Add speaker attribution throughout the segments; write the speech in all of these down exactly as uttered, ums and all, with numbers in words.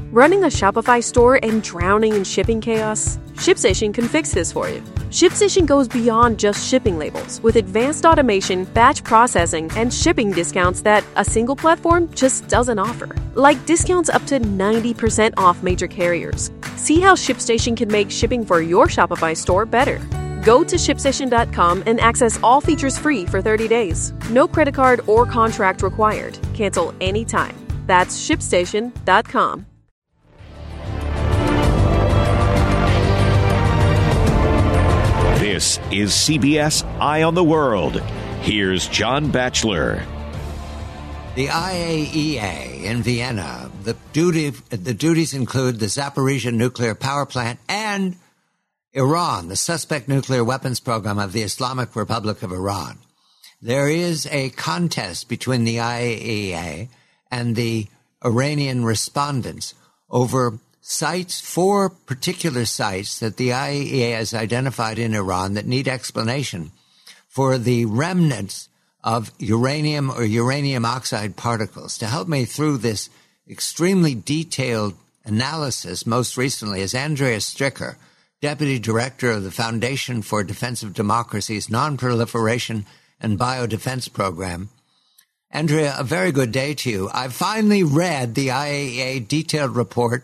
Speaker 1: Running a Shopify store and drowning in shipping chaos? ShipStation can fix this for you. ShipStation goes beyond just shipping labels with advanced automation, batch processing, and shipping discounts that a single platform just doesn't offer. Like discounts up to ninety percent off major carriers. See how ShipStation can make shipping for your Shopify store better. Go to ship station dot com and access all features free for thirty days. No credit card or contract required. Cancel anytime. That's ship station dot com.
Speaker 2: This is C B S Eye on the World. Here's John Batchelor.
Speaker 3: The I A E A in Vienna, the duty, the duties include the Zaporizhzhia nuclear power plant and Iran, the suspect nuclear weapons program of the Islamic Republic of Iran. There is a contest between the I A E A and the Iranian respondents over sites, four particular sites that the I A E A has identified in Iran that need explanation for the remnants of uranium or uranium oxide particles. To help me through this extremely detailed analysis, most recently, is Andrea Stricker, Deputy Director of the Foundation for Defense of Democracy's Non-Proliferation and Biodefense Program. Andrea, a very good day to you. I finally read the I A E A detailed report,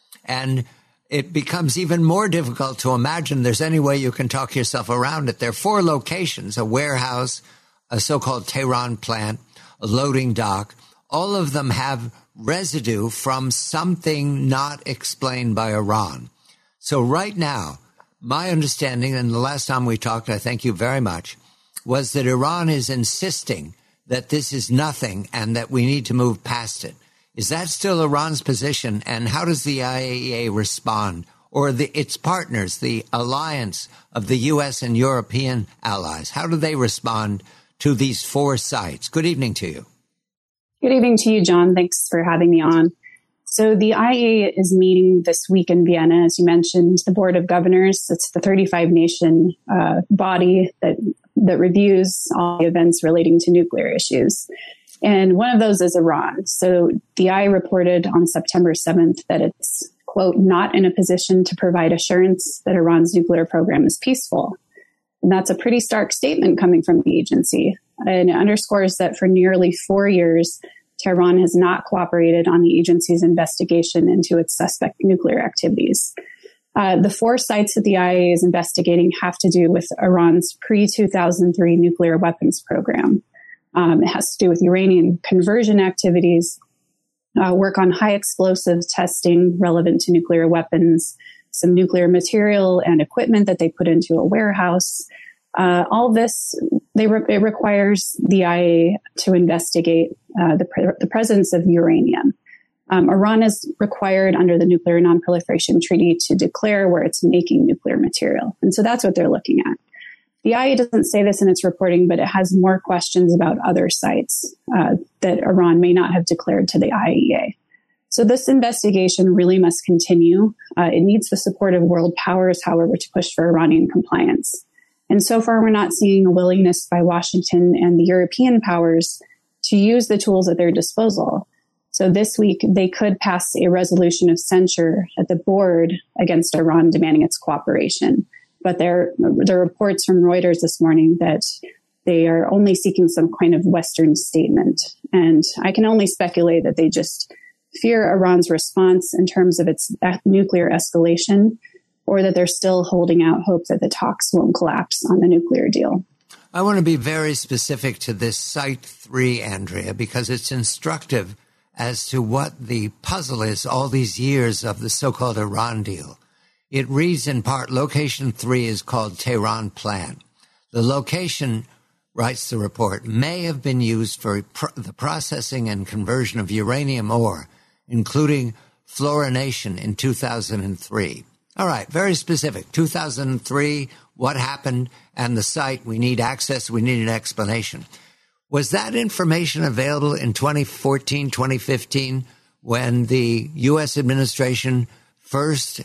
Speaker 3: and it becomes even more difficult to imagine there's any way you can talk yourself around it. There are four locations: a warehouse, a so-called Tehran plant, a loading dock. All of them have residue from something not explained by Iran. So right now, my understanding, and the last time we talked, I thank you very much, was that Iran is insisting that this is nothing and that we need to move past it. Is that still Iran's position? And how does the I A E A respond, or the, its partners, the alliance of the U S and European allies? How do they respond to these four sites? Good evening to you.
Speaker 4: Good evening to you, John. Thanks for having me on. So the I A E A is meeting this week in Vienna, as you mentioned. The Board of Governors, it's the thirty-five nation uh, body that that reviews all the events relating to nuclear issues. And one of those is Iran. So the I A E A reported on September seventh that it's, quote, not in a position to provide assurance that Iran's nuclear program is peaceful. And that's a pretty stark statement coming from the agency. And it underscores that for nearly four years, Tehran has not cooperated on the agency's investigation into its suspect nuclear activities. Uh, the four sites that the I A E A is investigating have to do with Iran's pre two thousand three nuclear weapons program. Um, it has to do with uranium conversion activities, uh, work on high explosive testing relevant to nuclear weapons, some nuclear material and equipment that they put into a warehouse. Uh, all this, they re- it requires the I A E A to investigate uh, the, pre- the presence of uranium. Um, Iran is required under the Nuclear Non-Proliferation Treaty to declare where it's making nuclear material. And so that's what they're looking at. The I A E A doesn't say this in its reporting, but it has more questions about other sites uh, that Iran may not have declared to the I A E A. So this investigation really must continue. Uh, it needs the support of world powers, however, to push for Iranian compliance. And so far, we're not seeing a willingness by Washington and the European powers to use the tools at their disposal. So this week, they could pass a resolution of censure at the board against Iran demanding its cooperation. But there, there are reports from Reuters this morning that they are only seeking some kind of Western statement. And I can only speculate that they just fear Iran's response in terms of its nuclear escalation, or that they're still holding out hope that the talks won't collapse on the nuclear deal.
Speaker 3: I want to be very specific to this Site three, Andrea, because it's instructive as to what the puzzle is all these years of the so-called Iran deal. It reads in part, Location three is called Tehran Plant. The location, writes the report, may have been used for pr- the processing and conversion of uranium ore, including fluorination in two thousand three. All right, very specific. two thousand three, what happened, and the site, we need access, we need an explanation. Was that information available in twenty fourteen, twenty fifteen, when the U S administration first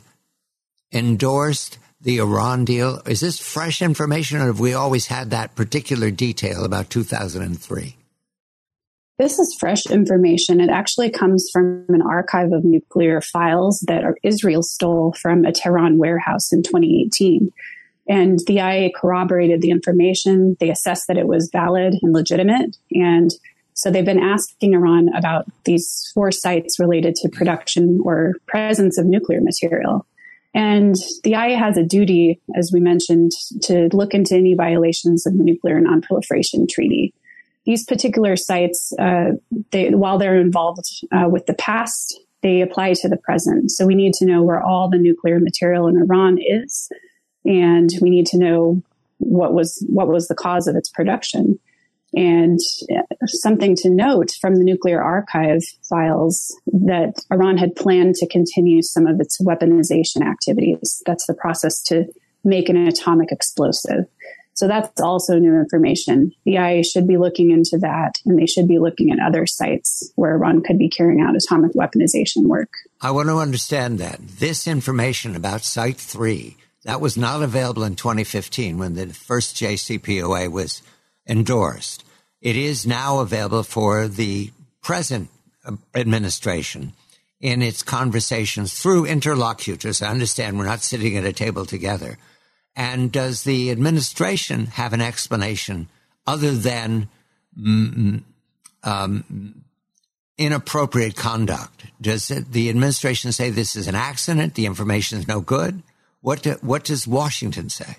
Speaker 3: endorsed the Iran deal? Is this fresh information, or have we always had that particular detail about two thousand three?
Speaker 4: This is fresh information. It actually comes from an archive of nuclear files that Israel stole from a Tehran warehouse in twenty eighteen. And the I A E A corroborated the information. They assessed that it was valid and legitimate. And so they've been asking Iran about these four sites related to production or presence of nuclear material. And the I A E A has a duty, as we mentioned, to look into any violations of the Nuclear Non-Proliferation Treaty. These particular sites, uh, they, while they're involved uh, with the past, they apply to the present. So we need to know where all the nuclear material in Iran is, and we need to know what was what was the cause of its production. And something to note from the nuclear archive files that Iran had planned to continue some of its weaponization activities. That's the process to make an atomic explosive. So that's also new information. The I A E A should be looking into that, and they should be looking at other sites where Iran could be carrying out atomic weaponization work.
Speaker 3: I want to understand that. This information about Site three, that was not available in twenty fifteen when the first J C P O A was endorsed. It is now available for the present administration in its conversations through interlocutors. I understand we're not sitting at a table together. And does the administration have an explanation other than mm, um, inappropriate conduct? Does it, the administration say this is an accident, the information is no good? What do, what does Washington say?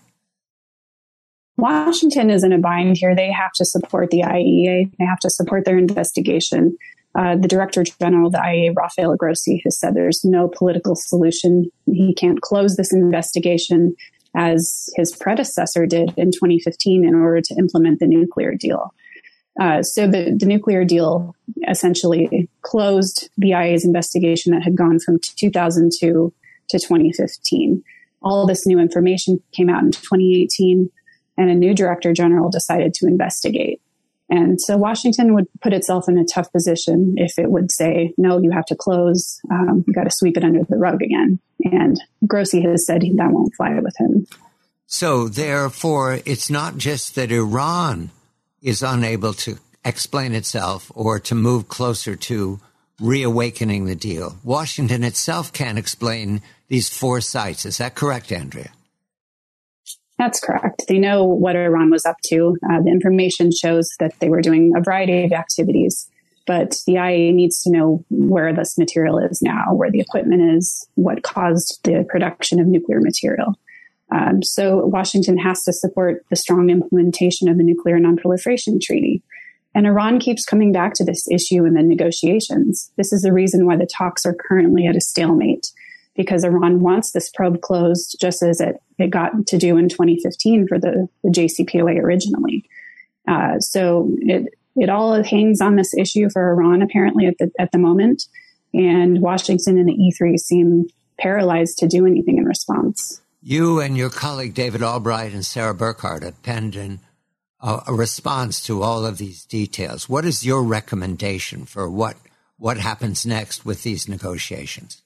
Speaker 4: Washington is in a bind here. They have to support the I A E A. They have to support their investigation. Uh, the Director General of the I A E A, Rafael Grossi, has said there's no political solution. He can't close this investigation as his predecessor did in twenty fifteen in order to implement the nuclear deal. Uh, so the, the nuclear deal essentially closed the I A E A's investigation that had gone from two thousand two to twenty fifteen. All of this new information came out in twenty eighteen, and a new Director General decided to investigate. And so Washington would put itself in a tough position if it would say, no, you have to close. Um, you got to sweep it under the rug again. And Grossi has said that won't fly with him.
Speaker 3: So therefore, it's not just that Iran is unable to explain itself or to move closer to reawakening the deal. Washington itself can't explain these four sites. Is that correct, Andrea?
Speaker 4: That's correct. They know what Iran was up to. Uh, the information shows that they were doing a variety of activities, but the I A E A needs to know where this material is now, where the equipment is, what caused the production of nuclear material. Um, so Washington has to support the strong implementation of the Nuclear Non-Proliferation Treaty. And Iran keeps coming back to this issue in the negotiations. This is the reason why the talks are currently at a stalemate, because Iran wants this probe closed just as it, it got to do in twenty fifteen for the, the J C P O A originally. Uh, so it it all hangs on this issue for Iran, apparently, at the, at the moment. And Washington and the E three seem paralyzed to do anything in response.
Speaker 3: You and your colleague David Albright and Sarah Burkhart have penned in a, a response to all of these details. What is your recommendation for what what happens next with these negotiations?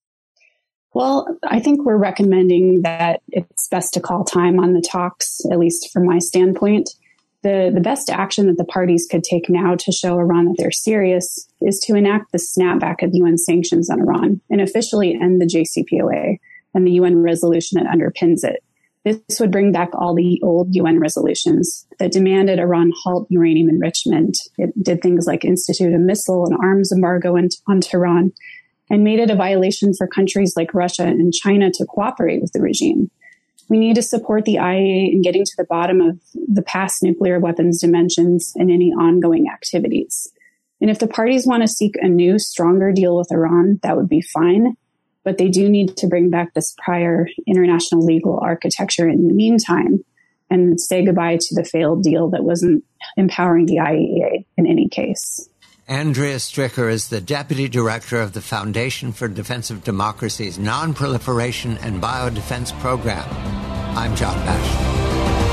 Speaker 4: Well, I think we're recommending that it's best to call time on the talks, at least from my standpoint. The, the best action that the parties could take now to show Iran that they're serious is to enact the snapback of U N sanctions on Iran and officially end the J C P O A and the U N resolution that underpins it. This would bring back all the old U N resolutions that demanded Iran halt uranium enrichment. It did things like institute a missile and arms embargo on Tehran, and made it a violation for countries like Russia and China to cooperate with the regime. We need to support the I A E A in getting to the bottom of the past nuclear weapons dimensions and any ongoing activities. And if the parties want to seek a new, stronger deal with Iran, that would be fine. But they do need to bring back this prior international legal architecture in the meantime and say goodbye to the failed deal that wasn't empowering the I A E A in any case.
Speaker 3: Andrea Stricker is the Deputy Director of the Foundation for Defense of Democracy's Non-Proliferation and Biodefense Program. I'm John Batchelor.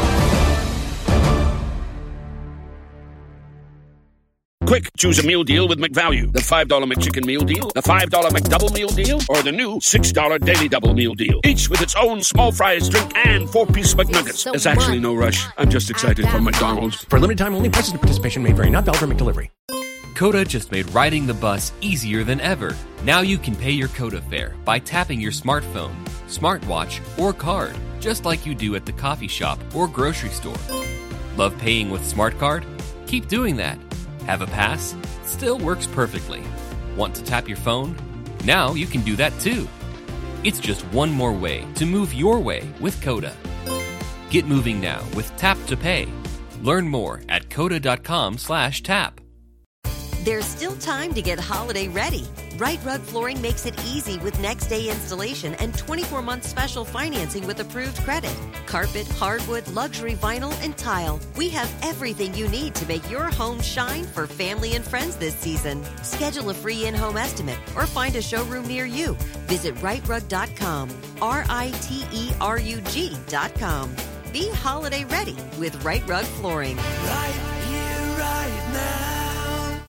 Speaker 5: Quick, choose a meal deal with McValue. The five dollar McChicken Meal Deal, the five dollar McDouble Meal Deal, or the new six dollar Daily Double Meal Deal. Each with its own small fries, drink, and four-piece McNuggets. There's actually no rush. I'm just excited for McDonald's.
Speaker 6: For limited time only, prices and participation may vary. Not valid for McDelivery. Coda just made riding the bus easier than ever. Now you can pay your Coda fare by tapping your smartphone, smartwatch, or card, just like you do at the coffee shop or grocery store. Love paying with SmartCard? Keep doing that. Have a pass? Still works perfectly. Want to tap your phone? Now you can do that too. It's just one more way to move your way with Coda. Get moving now with Tap to Pay. Learn more at coda.com slash tap.
Speaker 7: There's still time to get holiday ready. Right Rug Flooring makes it easy with next day installation and twenty-four month special financing with approved credit. Carpet, hardwood, luxury vinyl, and tile. We have everything you need to make your home shine for family and friends this season. Schedule a free in-home estimate or find a showroom near you. Visit right rug dot com. R I T E R U G dot com. Be holiday ready with Right Rug Flooring.
Speaker 8: Right